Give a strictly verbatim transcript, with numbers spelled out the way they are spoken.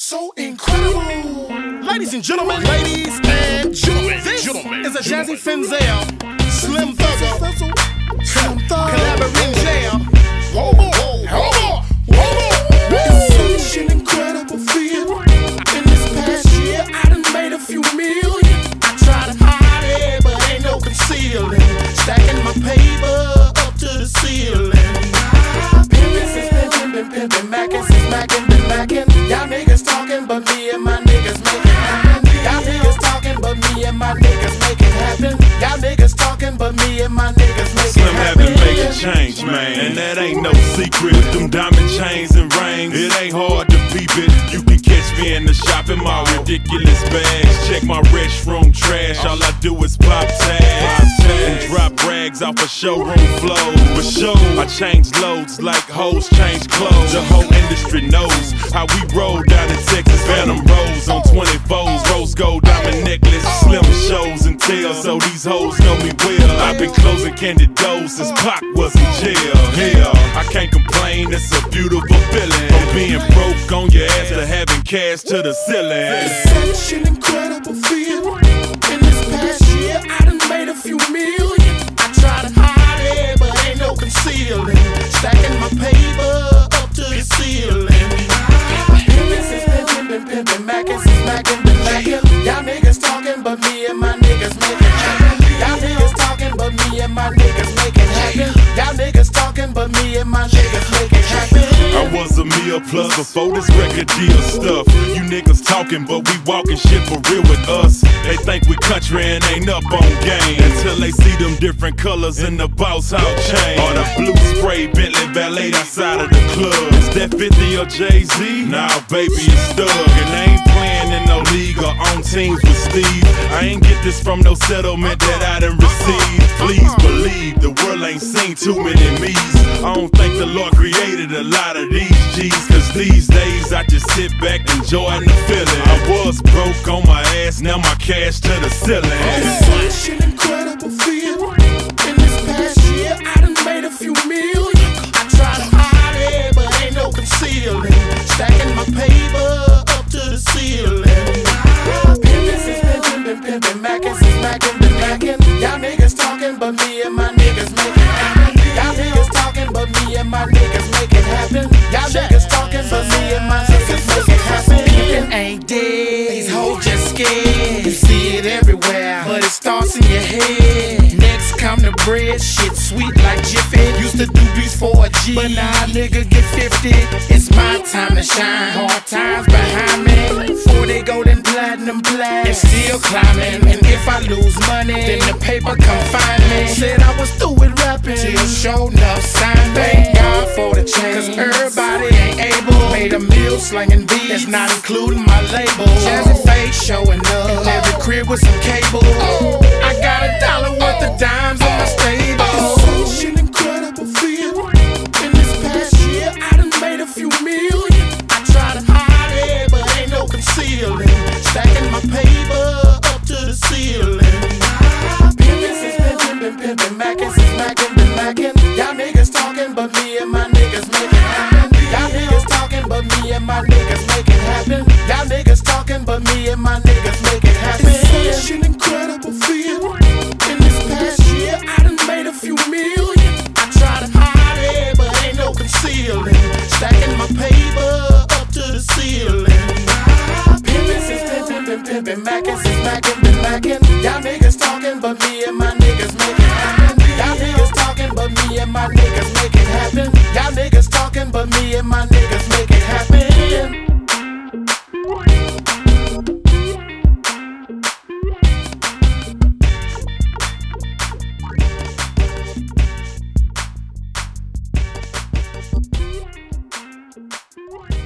so incredible. Ladies and gentlemen, ladies and gentlemen, this gentlemen, is a Jazzy Finzel, Slim Thugger, collaborating jam. Whoa, whoa, whoa, whoa. It's such an incredible feel. In this past year, I done made a few million. I try to hide it, but ain't no concealing. Stacking my paper up to the ceiling. Pimpin' since pimpin', been pimpin', mackin' since mackin', been mackin'. Y'all niggas talking, but me and my niggas make it happen. Y'all niggas talking, but me and my niggas make it happen. Y'all niggas talking, but me and my niggas make Slim it happen. Slim having make a change, man, and that ain't no secret. With them diamond chains and rings, it ain't hard to peep it. You can catch me in the shop in my ridiculous bags. Check my restroom trash, all I do is pop tags and drop rags off a showroom floor. For sure, I change loads like hoes change clothes. The whole industry knows how we roll down in Texas. Phantom Rose on twenty-fours, rose gold diamond necklace, slim shows and tells, so these hoes know me well. I've been closing candy doors since Pac was in jail. Hell, I can't complain, it's a beautiful feeling. From being broke on your ass to having cash to the ceiling. It's such an incredible feel. In this past year, I done made a few million. I try to hide it, but ain't no concealing. Stacking my paper up to the ceiling. Pimpin' since pimpin', been pimpin', mackin' since mackin', been mackin'. Y'all niggas talking, but me and my niggas make it happen. Y'all niggas talking, but me and my niggas make it happen. Y'all niggas talking, but me and my niggas make it happen. I was a meal plus before this record deal stuff. You niggas talking, but we walking shit for real with us. They think we country and ain't up on game until they see them different colors in the boss house chain. Or the blue spray Bentley valet outside of the club. Is that fifty or Jay-Z? Nah, baby, it's Thug. And I ain't playing in no league or on teams with Steve. I ain't get this from no settlement that I done received. Please believe the world ain't seen too many me's. I don't think the Lord created a lot of these G's, cause these days I just sit back enjoying the feeling. I was broke on my ass, now my cash to the ceiling. It's such an incredible feel. In this past year, I done made a few million. I try to hide it, but ain't no concealing. Stacking my paper up to the ceiling. Pimpin' since pimpin', been pimpin', mackin' since mackin', been mackin'. Y'all niggas talking, but me and my niggas make it happen. Y'all niggas talking, but me and my niggas make it happen. Y'all niggas talking, but me and my niggas make it happen. Pimpin' ain't dead, these hoes just scared. You see it everywhere, but it starts in your head. Next come the bread, shit sweet like Jiffy. Used to do beats for a G, but now a nigga get fifty. It's my time to shine, hard times behind me. forty golden platinum plaques, it's still climbing. And if I lose money, then the paper come find me. Said I was through with rapping, till show enough sign. Thank God for the change, cause everybody ain't able. Made a meal slinging beats, that's not including my label. Jazzy face showing up, in every crib with some cable. I got a dollar worth of dimes on my stable. It's such an incredible feel. In this past year, I done made a few million. I try to hide it, but ain't no concealing. Stacking my paper up to the ceiling. Pimpin' since pimpin', been pimpin', mackin' since mackin', been mackin'. Y'all niggas talking, but me and my niggas make it happen. Y'all niggas talking, but me and my niggas make it happen. Y'all niggas talking, but me and my niggas make it happen. It's such an incredible feel. In this past year, I done made a few million. I try to hide it, but ain't no concealing. Stacking my paper up to the ceiling. Pimpin' since pimpin', been pimpin', mackin' since mackin', been mackin'. Y'all niggas talking, but me and my niggas make it happen. Y'all niggas talking, but me and my niggas make it happen. Y'all niggas talking, but me and my niggas make it happen. What?